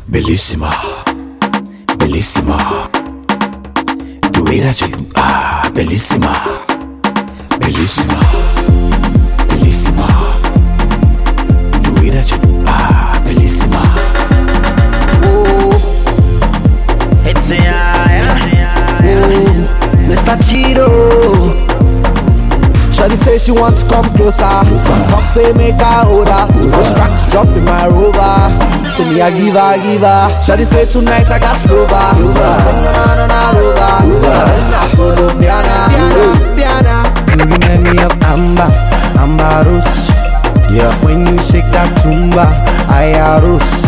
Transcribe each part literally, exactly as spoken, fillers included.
Bellissima, bellissima. Tu era ci ah, bellissima, bellissima, bellissima. Tu era ci ah, bellissima. Ooh, it's yeah, Ooh, Mister Cheeto. Shawty say she wants to come closer. Talk say make her older. First track to jump in my rover. So me I give her, give her. Shawty say tonight I got slower. Na na na rover. Diana, Diana. You remind me of Amber, Amber Rose. Yeah, when you shake that tumba, I Rose.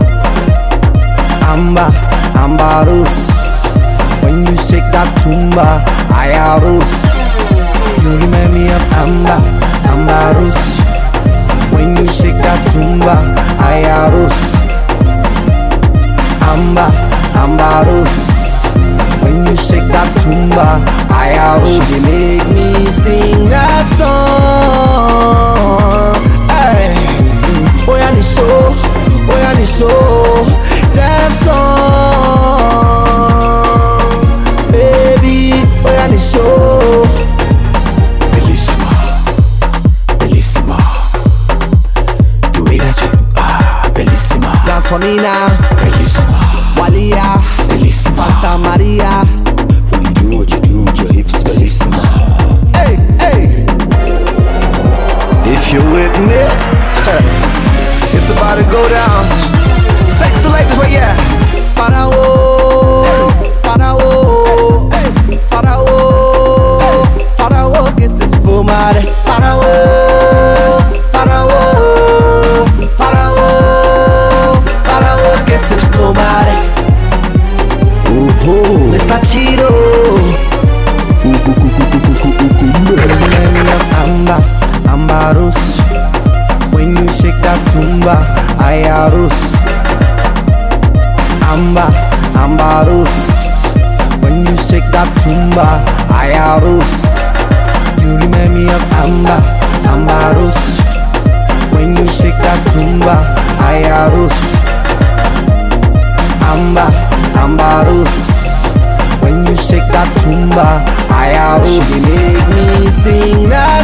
Amber, Amber Rose. When you shake that tumba, I Rose. You remind me of Amber, Amber Rose. When you shake that tumba, I Rose. Amber, Amber Rose. When you shake that tumba, I Rose. She make me sing that song. Hey, oh yeah, ni so, oh yeah, ni so, that song, baby, oh yeah, ni so. Bellissima, bellissima. Tu era ci ah, bellissima. Dance for me now. Bellissima, Walia, bellissima. Santa Maria. When you do what you do with your hips, bellissima. Hey, hey. If you're with me, it's about to go down. Sex selectors, where yeah. Pharaoh, Pharaoh, Pharaoh, Pharaoh gets it for my Pharaoh, Pharaoh, Pharaoh, Pharaoh gets it for my Mister Cheeto. Remind me of Amber, Amber Rose. When you shake that tumba, I Rose. Amber, Amber Rose. When you shake that tumba, I Rose. You remind me of Amber, Amber Rose. When you shake that tumba, I Rose. Amber, Amber Rose. When you shake that tumba, I Rose. She make me sing that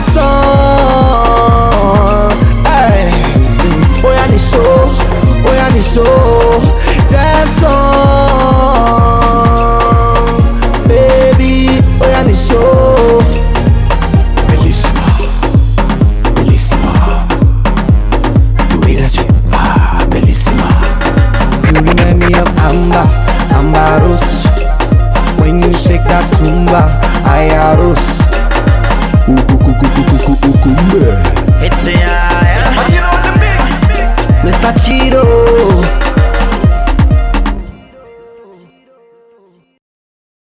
song. Hey, oh yeah, ni so, oh yeah, ni so, that song, baby, oh yeah, ni so. Bellissima, bellissima. Tu era ci ah, bellissima. You remind me of Amber, Amber Rose. When you shake that tumba, I Rose. It's yeah, yeah. But you know the mix, Mister Cheeto.